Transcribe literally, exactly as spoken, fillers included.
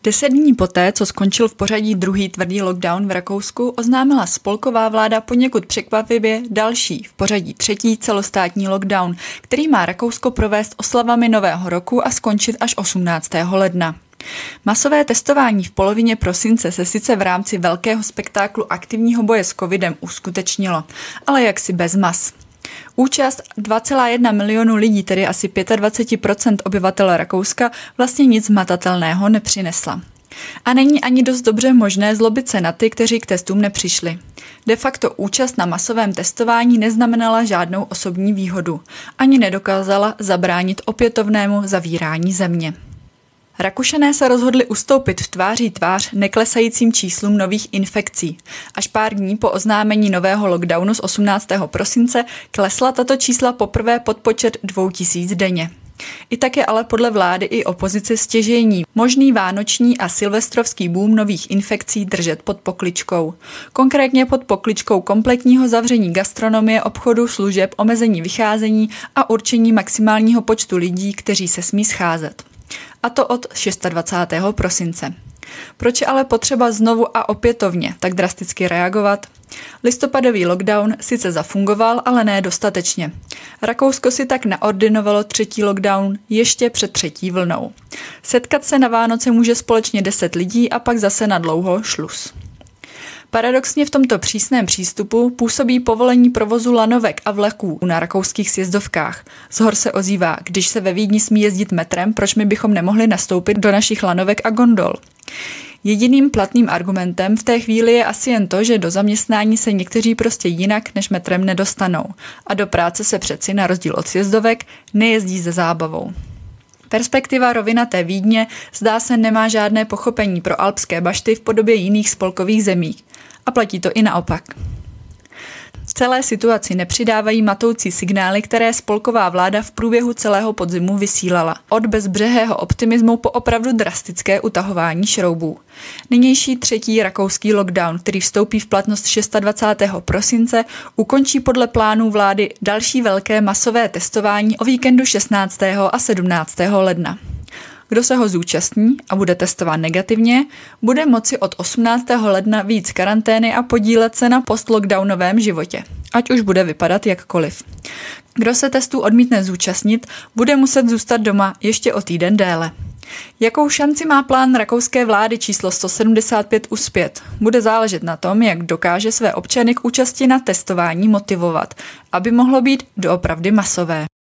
Deset dní poté, co skončil v pořadí druhý tvrdý lockdown v Rakousku, oznámila spolková vláda poněkud překvapivě další, v pořadí třetí celostátní lockdown, který má Rakousko provést oslavami Nového roku a skončit až osmnáctého ledna. Masové testování v polovině prosince se sice v rámci velkého spektáklu aktivního boje s covidem uskutečnilo, ale jaksi bez mas. Účast dva celá jedna milionu lidí, tedy asi dvacet pět procent obyvatel Rakouska, vlastně nic hmatatelného nepřinesla. A není ani dost dobře možné zlobit se na ty, kteří k testům nepřišli. De facto účast na masovém testování neznamenala žádnou osobní výhodu, ani nedokázala zabránit opětovnému zavírání země. Rakušané se rozhodli ustoupit v tváří tvář neklesajícím číslům nových infekcí. Až pár dní po oznámení nového lockdownu z osmnáctého prosince klesla tato čísla poprvé pod počet dvou tisíc denně. I tak je ale podle vlády i opozice stěžejní možný vánoční a silvestrovský boom nových infekcí držet pod pokličkou. Konkrétně pod pokličkou kompletního zavření gastronomie, obchodu, služeb, omezení vycházení a určení maximálního počtu lidí, kteří se smí scházet. A to od dvacátého šestého prosince. Proč je ale potřeba znovu a opětovně tak drasticky reagovat? Listopadový lockdown sice zafungoval, ale ne dostatečně. Rakousko si tak naordinovalo třetí lockdown ještě před třetí vlnou. Setkat se na Vánoce může společně deset lidí a pak zase na dlouho šlus. Paradoxně v tomto přísném přístupu působí povolení provozu lanovek a vleků na rakouských sjezdovkách. Zhor se ozývá, když se ve Vídni smí jezdit metrem, proč my bychom nemohli nastoupit do našich lanovek a gondol. Jediným platným argumentem v té chvíli je asi jen to, že do zaměstnání se někteří prostě jinak než metrem nedostanou a do práce se přeci na rozdíl od sjezdovek nejezdí se zábavou. Perspektiva rovinaté Vídně zdá se nemá žádné pochopení pro alpské bašty v podobě jiných spolkových zemí. A platí to i naopak. Celé situaci nepřidávají matoucí signály, které spolková vláda v průběhu celého podzimu vysílala. Od bezbřehého optimismu po opravdu drastické utahování šroubů. Nynější třetí rakouský lockdown, který vstoupí v platnost dvacátého šestého prosince, ukončí podle plánů vlády další velké masové testování o víkendu šestnáctého a sedmnáctého ledna. Kdo se ho zúčastní a bude testován negativně, bude moci od osmnáctého ledna víc karantény a podílet se na postlockdownovém životě, ať už bude vypadat jakkoliv. Kdo se testů odmítne zúčastnit, bude muset zůstat doma ještě o týden déle. Jakou šanci má plán rakouské vlády číslo sto sedmdesát pět uspět? Bude záležet na tom, jak dokáže své občany k účasti na testování motivovat, aby mohlo být doopravdy masové.